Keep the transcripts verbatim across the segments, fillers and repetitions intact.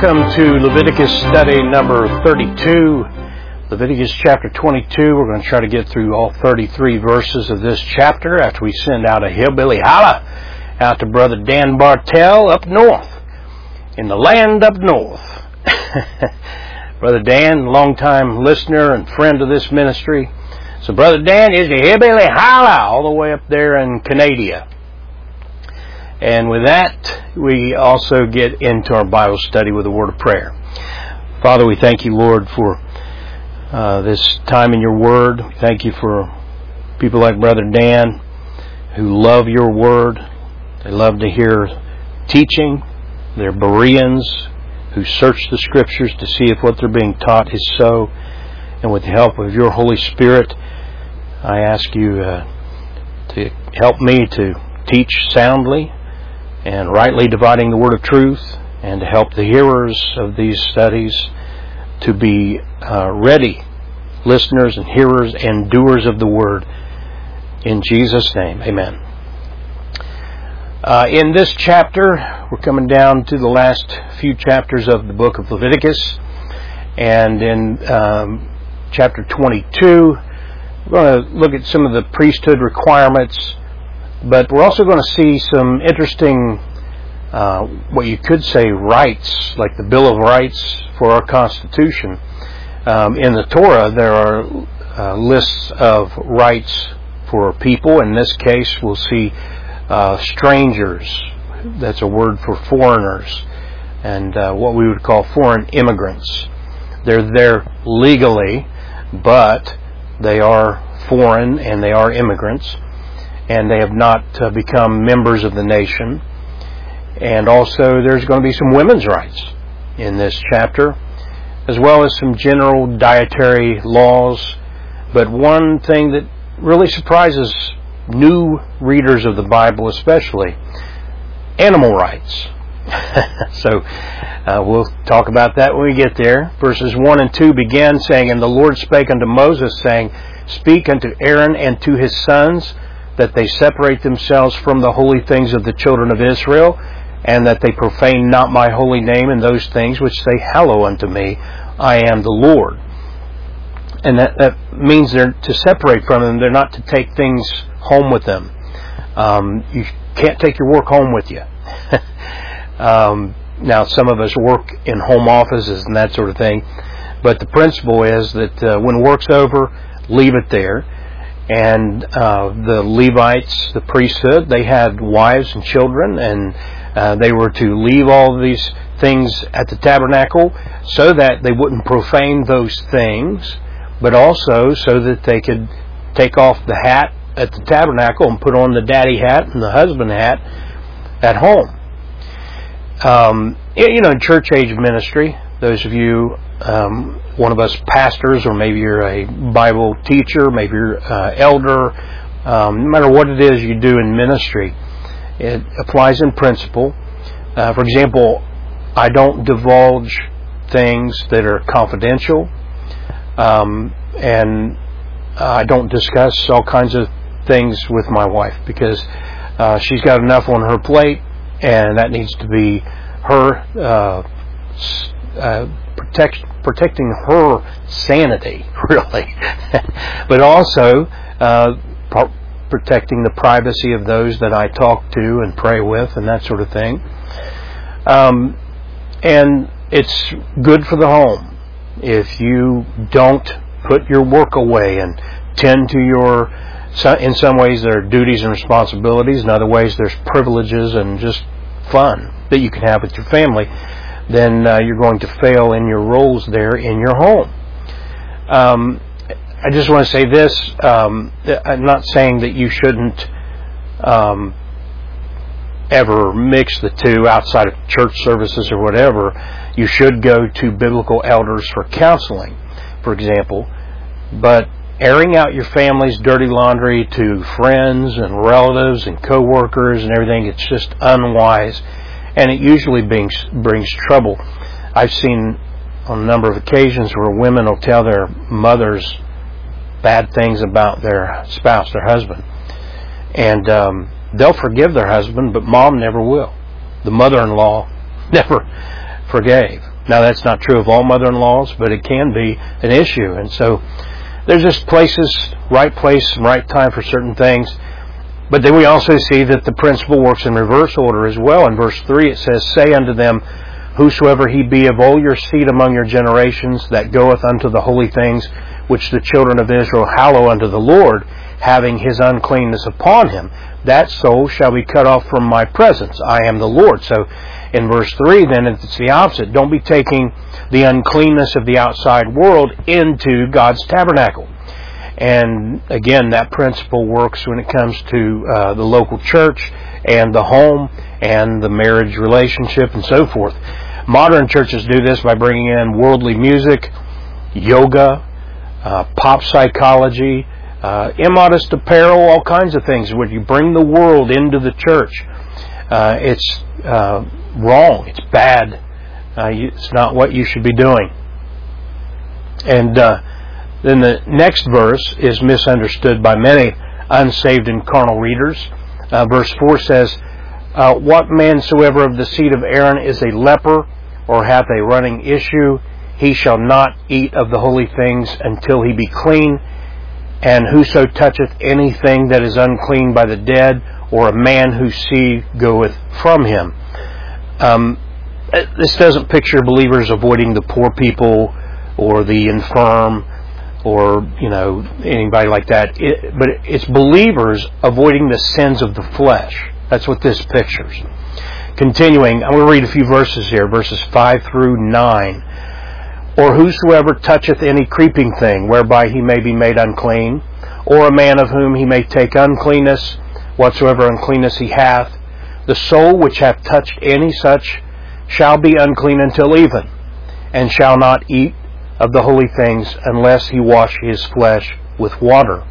Welcome to Leviticus study number thirty-two. Leviticus chapter twenty-two. We're going to try to get through all thirty-three verses of this chapter after we send out a hillbilly holla out to Brother Dan Bartell up north, in the land up north. Brother Dan, longtime listener and friend of this ministry. So Brother Dan is a hillbilly holla all the way up there in Canada. And with that, we also get into our Bible study with a word of prayer. Father, we thank you, Lord, for uh, this time in your word. We thank you for people like Brother Dan who love your word. They love to hear teaching. They're Bereans who search the scriptures to see if what they're being taught is so. And with the help of your Holy Spirit, I ask you uh, to help me to teach soundly and rightly dividing the word of truth, and to help the hearers of these studies to be uh, ready listeners and hearers and doers of the word. In Jesus' name, amen. Uh, in this chapter, we're coming down to the last few chapters of the book of Leviticus, and in um, chapter twenty-two, we're going to look at some of the priesthood requirements. But we're also going to see some interesting, uh, what you could say, rights, like the Bill of Rights for our Constitution. Um, in the Torah, there are uh, lists of rights for people. In this case, we'll see uh, strangers. That's a word for foreigners, and uh, what we would call foreign immigrants. They're there legally, but they are foreign and they are immigrants. And they have not uh, become members of the nation. And also there's going to be some women's rights in this chapter, as well as some general dietary laws. But one thing that really surprises new readers of the Bible especially, animal rights. So uh, we'll talk about that when we get there. Verses one and two began saying, "And the Lord spake unto Moses, saying, Speak unto Aaron and to his sons, that they separate themselves from the holy things of the children of Israel, and that they profane not my holy name in those things which they hallow unto me. I am the Lord." And that, that means they're to separate from them. They're not to take things home with them. Um, you can't take your work home with you. um, now, some of us work in home offices and that sort of thing, but the principle is that uh, when work's over, leave it there. And uh, the Levites, the priesthood, they had wives and children, and uh, they were to leave all of these things at the tabernacle so that they wouldn't profane those things, but also so that they could take off the hat at the tabernacle and put on the daddy hat and the husband hat at home. Um, you know, in church age ministry, those of you, um, one of us pastors, or maybe you're a Bible teacher, maybe you're uh, elder, um, no matter what it is you do in ministry, it applies in principle. Uh, for example, I don't divulge things that are confidential, um, and I don't discuss all kinds of things with my wife, because uh, she's got enough on her plate, and that needs to be her uh, uh, protect, protecting her sanity, really, but also uh, p- protecting the privacy of those that I talk to and pray with and that sort of thing. Um, and it's good for the home if you don't put your work away and tend to your, in some ways there are duties and responsibilities, in other ways there's privileges and just fun that you can have with your family, then uh, you're going to fail in your roles there in your home. Um, I just want to say this, um, I'm not saying that you shouldn't um, ever mix the two outside of church services or whatever. You should go to biblical elders for counseling, for example, but airing out your family's dirty laundry to friends and relatives and co-workers and everything, it's just unwise. And it usually brings, brings trouble. I've seen on a number of occasions where women will tell their mothers bad things about their spouse, their husband. And um, they'll forgive their husband, but mom never will. The mother-in-law never forgave. Now, that's not true of all mother-in-laws, but it can be an issue. And so there's just places, right place and right time for certain things. But then we also see that the principle works in reverse order as well. In verse three it says, "Say unto them, whosoever he be of all your seed among your generations, that goeth unto the holy things which the children of Israel hallow unto the Lord, having his uncleanness upon him, that soul shall be cut off from my presence. I am the Lord." So in verse three, then, it's the opposite. Don't be taking the uncleanness of the outside world into God's tabernacle. And again, that principle works when it comes to uh, the local church and the home and the marriage relationship and so forth. Modern churches do this by bringing in worldly music, yoga, uh, pop psychology, uh, immodest apparel, all kinds of things. When you bring the world into the church, uh, it's uh, wrong. It's bad. Uh, you, it's not what you should be doing. And uh, then the next verse is misunderstood by many unsaved and carnal readers. Uh, verse four says, uh, "What man soever of the seed of Aaron is a leper, or hath a running issue, he shall not eat of the holy things until he be clean. And whoso toucheth anything that is unclean by the dead, or a man whose seed goeth from him." Um, this doesn't picture believers avoiding the poor people or the infirm or, you know, anybody like that. It, but it's believers avoiding the sins of the flesh. That's what this pictures. Continuing, I'm going to read a few verses here, verses five through nine. "Or whosoever toucheth any creeping thing, whereby he may be made unclean, or a man of whom he may take uncleanness, whatsoever uncleanness he hath, the soul which hath touched any such shall be unclean until even, and shall not eat of the holy things unless he wash his flesh with water."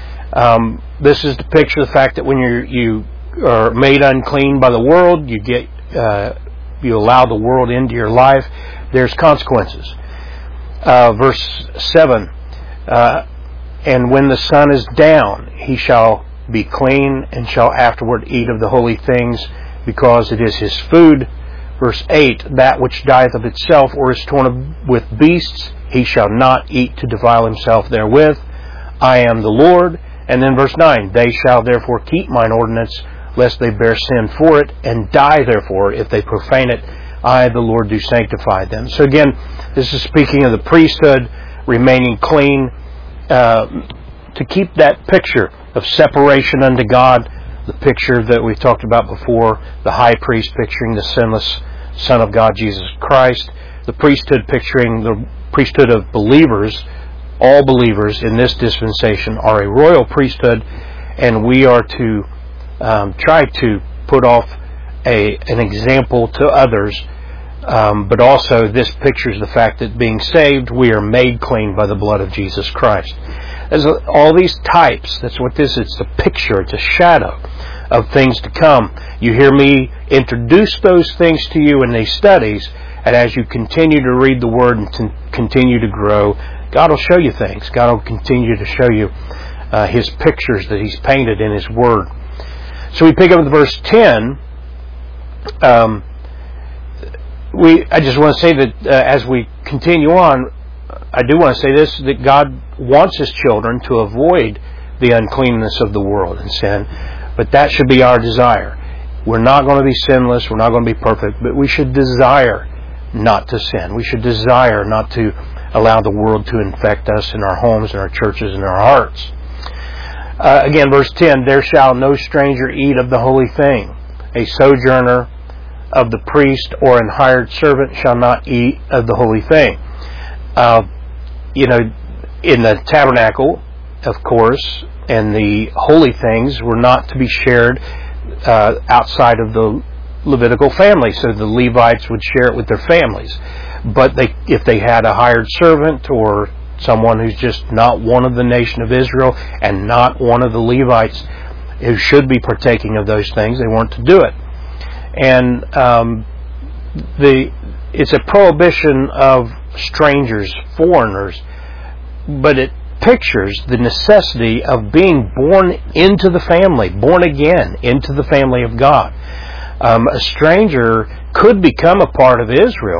Um, this is to picture the fact that when you you are made unclean by the world, you get uh, you allow the world into your life, there's consequences. Uh, verse seven, uh, "And when the sun is down, he shall be clean, and shall afterward eat of the holy things, because it is his food." Verse eight, "That which dieth of itself, or is torn with beasts, he shall not eat to defile himself therewith. I am the Lord." And then verse nine, "They shall therefore keep mine ordinance, lest they bear sin for it, and die therefore, if they profane it. I, the Lord, do sanctify them." So again, this is speaking of the priesthood remaining clean, uh, to keep that picture of separation unto God, the picture that we've talked about before, the high priest picturing the sinless Son of God, Jesus Christ, the priesthood picturing the priesthood of believers. All believers in this dispensation are a royal priesthood, and we are to um, try to put off a an example to others. Um, but also this pictures the fact that being saved, we are made clean by the blood of Jesus Christ. There's all these types. That's what this is. It's a picture. It's a shadow of things to come. You hear me introduce those things to you in these studies, and as you continue to read the Word and to continue to grow, God will show you things. God will continue to show you uh, His pictures that He's painted in His Word. So we pick up with verse ten. Um, we. I just want to say that uh, as we continue on, I do want to say this, that God wants His children to avoid the uncleanness of the world and sin, but that should be our desire. We're not going to be sinless, we're not going to be perfect, but we should desire not to sin. We should desire not to allow the world to infect us in our homes, in our churches, in our hearts. Uh, again, verse ten, "There shall no stranger eat of the holy thing. A sojourner of the priest or an hired servant shall not eat of the holy thing." Uh, you know, in the tabernacle, of course, and the holy things were not to be shared uh, outside of the Levitical family, so the Levites would share it with their families. But they, if they had a hired servant or someone who's just not one of the nation of Israel and not one of the Levites who should be partaking of those things, they weren't to do it. And um, the it's a prohibition of strangers, foreigners, but it pictures the necessity of being born into the family, born again into the family of God. Um, a stranger could become a part of Israel,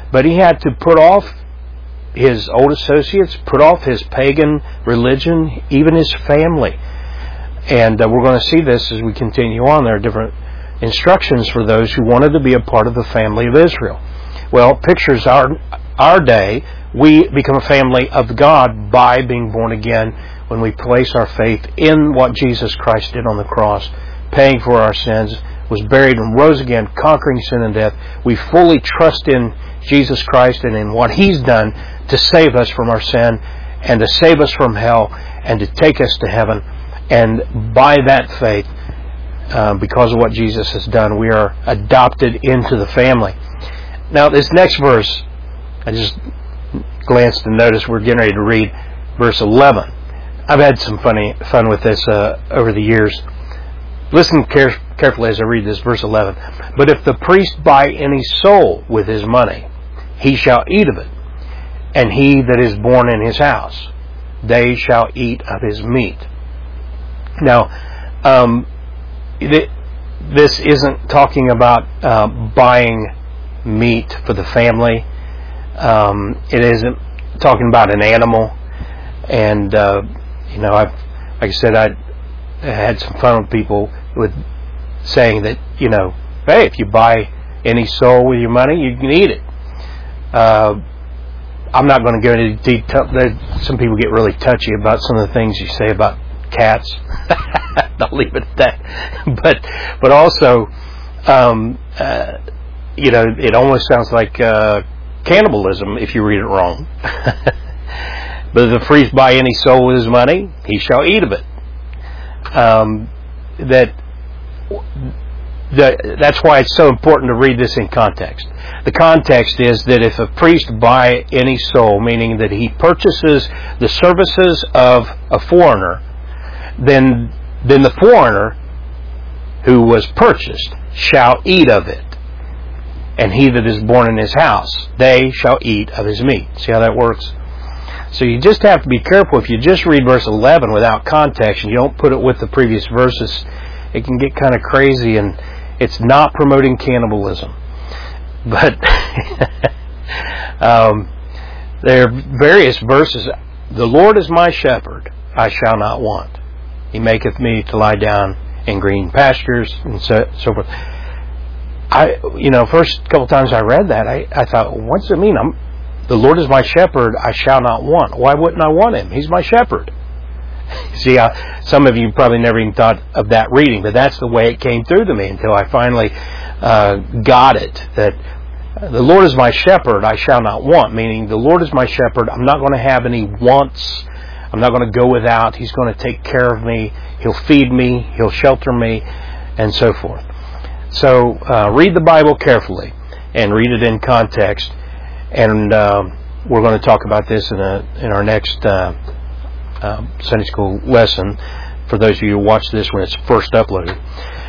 But he had to put off his old associates, put off his pagan religion, even his family. And uh, we're going to see this as we continue on. There are different instructions for those who wanted to be a part of the family of Israel. Well, pictures our our day. We become a family of God by being born again when we place our faith in what Jesus Christ did on the cross, paying for our sins, was buried and rose again, conquering sin and death. We fully trust in Jesus Christ and in what He's done to save us from our sin and to save us from hell and to take us to heaven. And by that faith, uh, because of what Jesus has done, we are adopted into the family. Now, this next verse, I just glanced and noticed we're getting ready to read verse eleven. I've had some funny fun with this uh, over the years. Listen care- carefully as I read this, verse eleven. But if the priest buy any soul with his money, he shall eat of it, and he that is born in his house, they shall eat of his meat. Now, um, th- this isn't talking about uh, buying meat for the family. Um, it isn't talking about an animal. And, uh, you know, I've, like I said, I had some fun with people with saying that, you know, hey, if you buy any soul with your money, you can eat it. Uh, I'm not going to go into detail. Some people get really touchy about some of the things you say about cats. I'll leave it at that. But, but also, um, uh, you know, it almost sounds like uh, cannibalism if you read it wrong. But if the priest buy any soul with his money, he shall eat of it. Um, that, that that's why it's so important to read this in context. The context is that if a priest buy any soul, meaning that he purchases the services of a foreigner, then then the foreigner who was purchased shall eat of it. And he that is born in his house, they shall eat of his meat. See how that works? So you just have to be careful. If you just read verse eleven without context and you don't put it with the previous verses, it can get kind of crazy, and it's not promoting cannibalism. But um, there are various verses. The Lord is my shepherd, I shall not want. He maketh me to lie down in green pastures, and so, so forth. I, you know, first couple times I read that, I, I thought, well, what does it mean? I'm, the Lord is my shepherd, I shall not want. Why wouldn't I want Him? He's my shepherd. See, uh, some of you probably never even thought of that reading, but that's the way it came through to me until I finally uh, got it. That the Lord is my shepherd, I shall not want. Meaning, the Lord is my shepherd, I'm not going to have any wants. I'm not going to go without. He's going to take care of me. He'll feed me. He'll shelter me, and so forth. So uh, read the Bible carefully and read it in context. And um, we're going to talk about this in a in our next uh, uh, Sunday school lesson for those of you who watch this when it's first uploaded.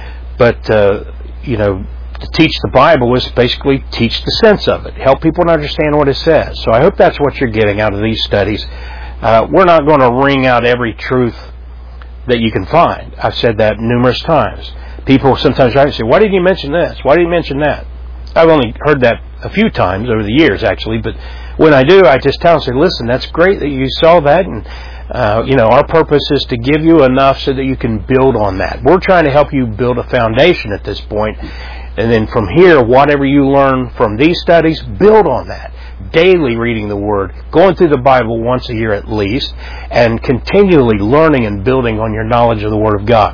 But, uh, you know, to teach the Bible is basically teach the sense of it. Help people to understand what it says. So I hope that's what you're getting out of these studies. Uh, we're not going to wring out every truth that you can find. I've said that numerous times. People sometimes try to say, why didn't you mention this? Why didn't you mention that? I've only heard that a few times over the years, actually. But when I do, I just tell them, say, listen, that's great that you saw that. And, uh, you know, our purpose is to give you enough so that you can build on that. We're trying to help you build a foundation at this point. And then from here, whatever you learn from these studies, build on that. Daily reading the Word, going through the Bible once a year at least, and continually learning and building on your knowledge of the Word of God.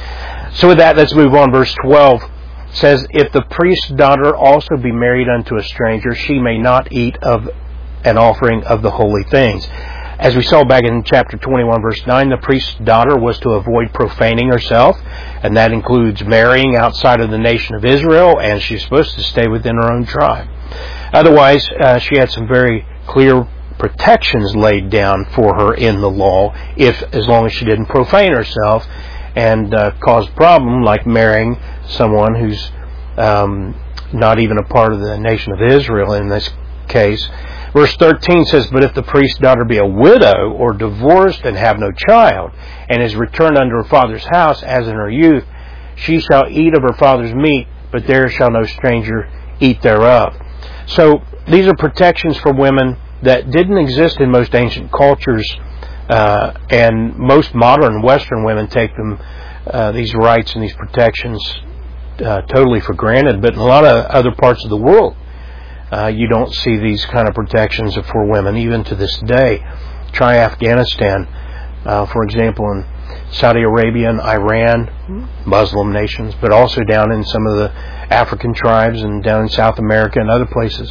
So with that, let's move on. Verse twelve says, if the priest's daughter also be married unto a stranger, she may not eat of an offering of the holy things. As we saw back in chapter twenty-one, verse nine, the priest's daughter was to avoid profaning herself, and that includes marrying outside of the nation of Israel, and she's supposed to stay within her own tribe. Otherwise, uh, she had some very clear protections laid down for her in the law, if as long as she didn't profane herself and uh, cause a problem like marrying someone who's um, not even a part of the nation of Israel in this case. Verse thirteen says, but if the priest's daughter be a widow or divorced and have no child, and is returned unto her father's house as in her youth, she shall eat of her father's meat, but there shall no stranger eat thereof. So these are protections for women that didn't exist in most ancient cultures, uh, and most modern Western women take them, uh, these rights and these protections uh, totally for granted. But in a lot of other parts of the world, uh, you don't see these kind of protections for women, even to this day. Try Afghanistan, uh, for example, in Saudi Arabia and Iran, Muslim nations, but also down in some of the African tribes and down in South America and other places.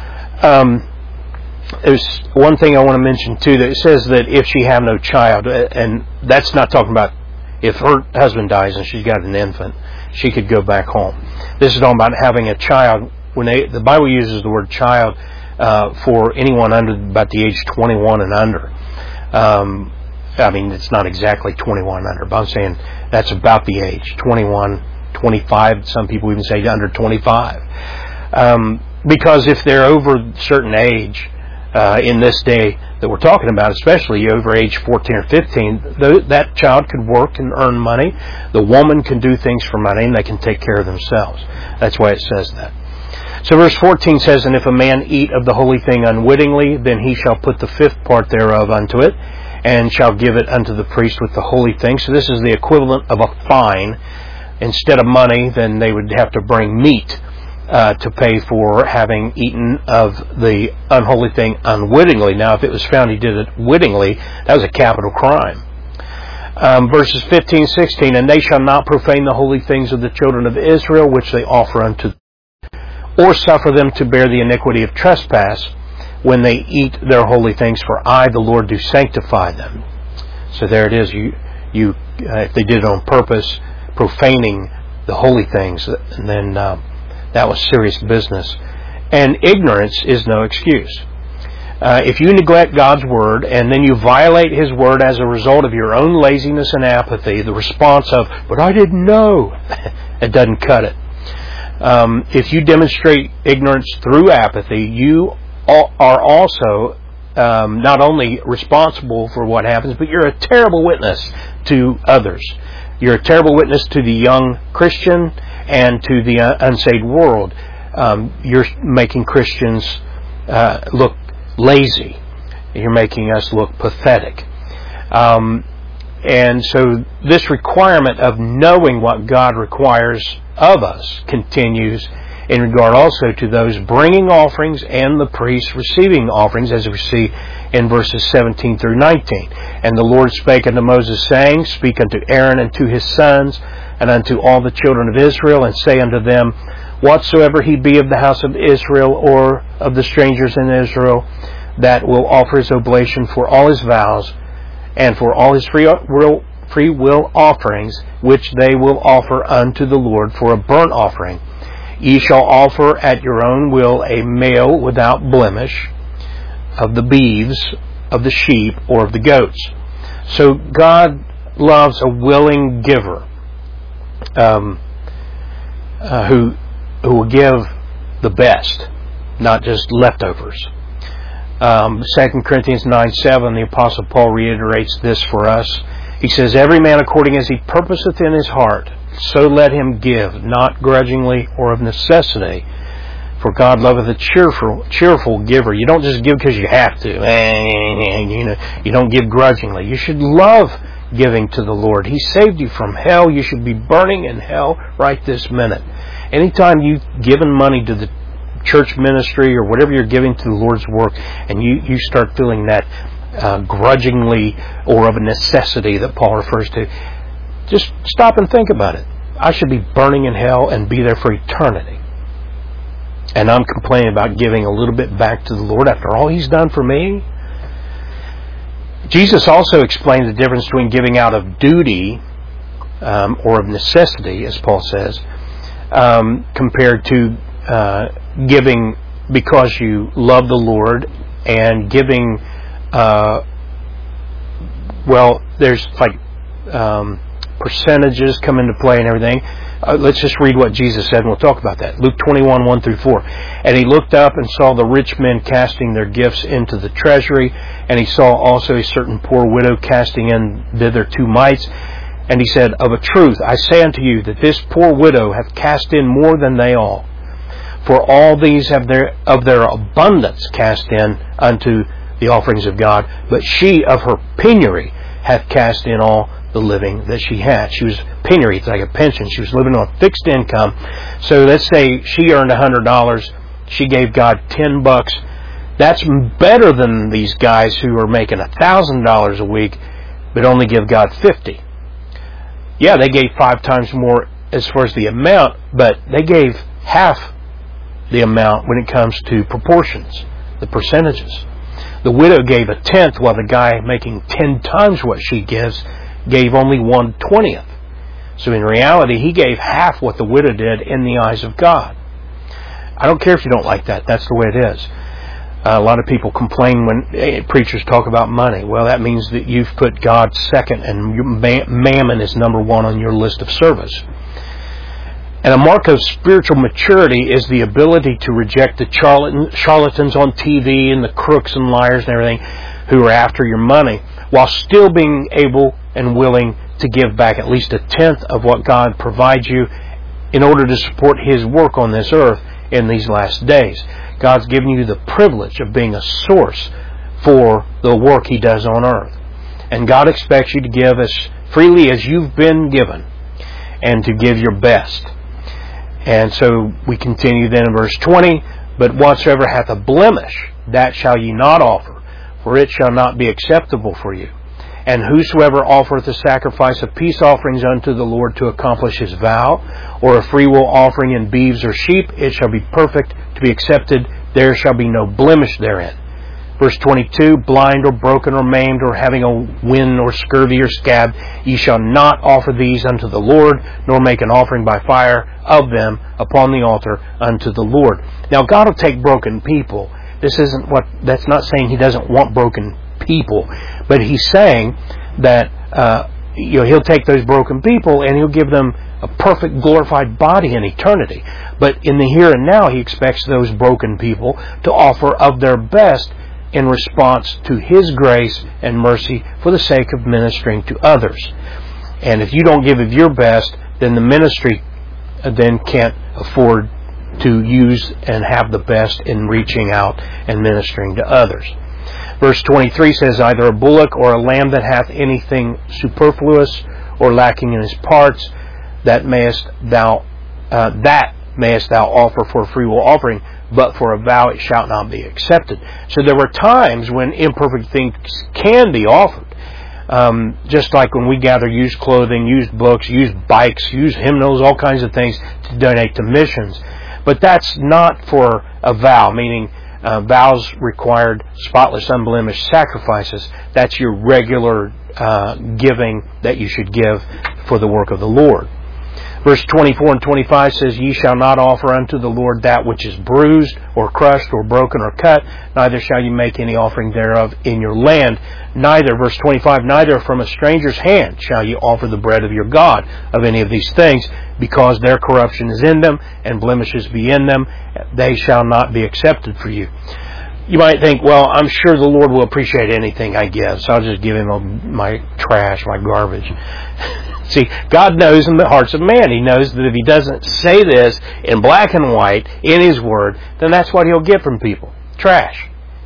Um, there's one thing I want to mention too, that it says that if she have no child, and that's not talking about if her husband dies and she's got an infant, she could go back home. This is talking about having a child. When they, the Bible uses the word child uh, for anyone under about the age twenty-one and under. Um, I mean, it's not exactly twenty-one under, but I'm saying that's about the age, twenty-one, twenty-five, some people even say under twenty-five. Um, because if they're over a certain age, uh, in this day that we're talking about, especially over age fourteen or fifteen, th- that child could work and earn money. The woman can do things for money, and they can take care of themselves. That's why it says that. So verse fourteen says, "And if a man eat of the holy thing unwittingly, then he shall put the fifth part thereof unto it, and shall give it unto the priest with the holy thing." So this is the equivalent of a fine. Instead of money, then they would have to bring meat uh, to pay for having eaten of the unholy thing unwittingly. Now, if it was found he did it wittingly, that was a capital crime. Um, verses fifteen, sixteen, "And they shall not profane the holy things of the children of Israel, which they offer unto, or suffer them to bear the iniquity of trespass, when they eat their holy things, for I, the Lord, do sanctify them." So there it is. You, you, uh, if they did it on purpose, profaning the holy things, and then uh, that was serious business. And ignorance is no excuse. Uh, if you neglect God's word, and then you violate His word as a result of your own laziness and apathy, the response of, "But I didn't know," it doesn't cut it. Um, if you demonstrate ignorance through apathy, you are also um, not only responsible for what happens, but you're a terrible witness to others. You're a terrible witness to the young Christian and to the uh, unsaved world. Um, you're making Christians uh, look lazy. You're making us look pathetic. Um, and so this requirement of knowing what God requires of us continues in regard also to those bringing offerings and the priests receiving offerings, as we see in verses seventeen through nineteen. "And the Lord spake unto Moses, saying, Speak unto Aaron and to his sons, and unto all the children of Israel, and say unto them, Whatsoever he be of the house of Israel, or of the strangers in Israel, that will offer his oblation for all his vows, and for all his free will, free will offerings, which they will offer unto the Lord for a burnt offering, ye shall offer at your own will a male without blemish of the beeves, of the sheep, or of the goats." So God loves a willing giver, um, uh, who who will give the best, not just leftovers. Um, Second Corinthians nine seven, the Apostle Paul reiterates this for us. He says, "Every man according as he purposeth in his heart, so let him give, not grudgingly or of necessity. For God loveth a cheerful, cheerful giver." You don't just give because you have to. You know, you don't give grudgingly. You should love giving to the Lord. He saved you from hell. You should be burning in hell right this minute. Anytime you've given money to the church ministry or whatever you're giving to the Lord's work, and you, you start feeling that uh, grudgingly or of a necessity that Paul refers to, just stop and think about it. I should be burning in hell and be there for eternity. And I'm complaining about giving a little bit back to the Lord after all He's done for me? Jesus also explains the difference between giving out of duty um, or of necessity, as Paul says, um, compared to uh, giving because you love the Lord, and giving, uh, well, there's like um, percentages come into play and everything. Uh, let's just read what Jesus said, and we'll talk about that. Luke twenty-one, one through four. "And he looked up and saw the rich men casting their gifts into the treasury, and he saw also a certain poor widow casting in thither two mites. And he said, Of a truth, I say unto you, that this poor widow hath cast in more than they all. For all these have their of their abundance cast in unto the offerings of God, but she of her penury hath cast in all the living that she had. She was penury, it's like a pension. She was living on a fixed income. So let's say she earned one hundred dollars. She gave God ten bucks. That's better than these guys who are making one thousand dollars a week, but only give God fifty. Yeah, they gave five times more as far as the amount, but they gave half the amount when it comes to proportions, the percentages. The widow gave a tenth, while the guy making ten times what she gives gave only one twentieth. So in reality, he gave half what the widow did in the eyes of God. I don't care if you don't like that. That's the way it is. Uh, a lot of people complain when preachers talk about money. Well, that means that you've put God second and mammon is number one on your list of service. And a mark of spiritual maturity is the ability to reject the charlatans on T V and the crooks and liars and everything who are after your money, while still being able and willing to give back at least a tenth of what God provides you in order to support His work on this earth in these last days. God's given you the privilege of being a source for the work He does on earth. And God expects you to give as freely as you've been given and to give your best. And so we continue then in verse twenty, but whatsoever hath a blemish, that shall ye not offer, for it shall not be acceptable for you. And whosoever offereth a sacrifice of peace offerings unto the Lord to accomplish his vow, or a freewill offering in beeves or sheep, it shall be perfect to be accepted, there shall be no blemish therein. Verse twenty-two, blind or broken or maimed or having a wind or scurvy or scab, ye shall not offer these unto the Lord, nor make an offering by fire of them upon the altar unto the Lord. Now God will take broken people. This isn't what, that's not saying He doesn't want broken people, but He's saying that uh, you know, He'll take those broken people and He'll give them a perfect glorified body in eternity. But in the here and now, He expects those broken people to offer of their best in response to His grace and mercy for the sake of ministering to others. And if you don't give of your best, then the ministry then can't afford to use and have the best in reaching out and ministering to others. Verse twenty-three says, either a bullock or a lamb that hath anything superfluous or lacking in his parts, that mayest thou uh, that mayest thou offer for a freewill offering, but for a vow it shall not be accepted. So there were times when imperfect things can be offered. Um, just like when we gather used clothing, used books, used bikes, used hymnals, all kinds of things to donate to missions. But that's not for a vow, meaning uh, vows required spotless, unblemished sacrifices. That's your regular uh, giving that you should give for the work of the Lord. Verse twenty-four and twenty-five says, ye shall not offer unto the Lord that which is bruised, or crushed, or broken, or cut, neither shall you make any offering thereof in your land. Neither, verse twenty-five, neither from a stranger's hand shall you offer the bread of your God of any of these things, because their corruption is in them, and blemishes be in them, they shall not be accepted for you. You might think, well, I'm sure the Lord will appreciate anything I give, so I'll just give Him my trash, my garbage. See, God knows in the hearts of man. He knows that if He doesn't say this in black and white in His Word, then that's what He'll get from people. Trash.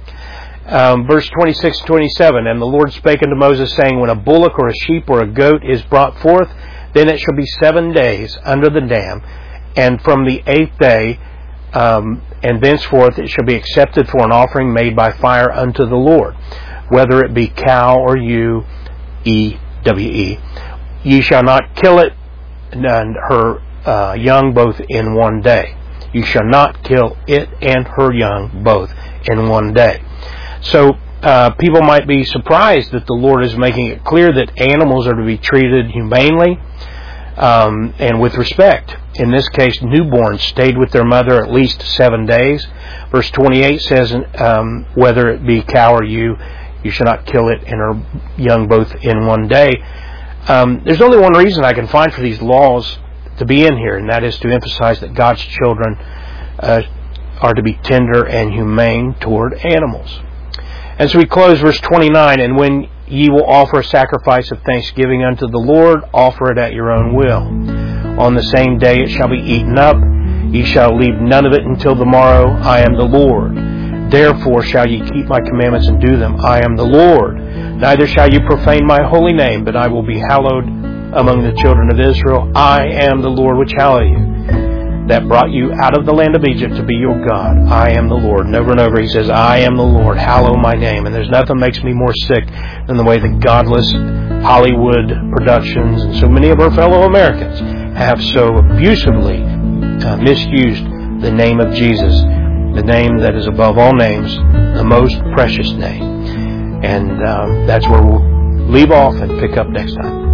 Um, verse twenty-six and twenty-seven, and the Lord spake unto Moses, saying, when a bullock or a sheep or a goat is brought forth, then it shall be seven days under the dam, and from the eighth day, um, and thenceforth it shall be accepted for an offering made by fire unto the Lord, whether it be cow or ewe, E W E. Ye shall not kill it and her uh, young both in one day. You shall not kill it and her young both in one day. So uh, people might be surprised that the Lord is making it clear that animals are to be treated humanely um, and with respect. In this case, newborns stayed with their mother at least seven days. Verse twenty-eight says, um, whether it be cow or ewe, you shall not kill it and her young both in one day. Um, there's only one reason I can find for these laws to be in here, and that is to emphasize that God's children uh, are to be tender and humane toward animals. And so we close verse twenty-nine, and when ye will offer a sacrifice of thanksgiving unto the Lord, offer it at your own will. On the same day it shall be eaten up. Ye shall leave none of it until the morrow. I am the Lord. Therefore shall ye keep my commandments and do them. I am the Lord. Neither shall you profane my holy name, but I will be hallowed among the children of Israel. I am the Lord which hallow you, that brought you out of the land of Egypt to be your God. I am the Lord. And over and over he says, I am the Lord. Hallow my name. And there's nothing makes me more sick than the way the godless Hollywood productions and so many of our fellow Americans have so abusively uh, misused the name of Jesus, the name that is above all names, the most precious name. And um, that's where we'll leave off and pick up next time.